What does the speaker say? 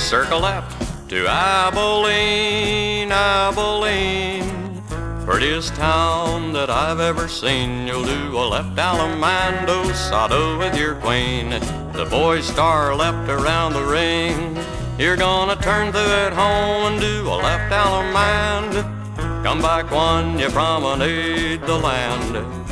circle left to Abilene, Abilene. Prettiest town that I've ever seen. You'll do a left Alamando, Sado with your queen. The boys star left around the ring. You're gonna turn through at home and do a left Alamand. Come back one, you promenade the land.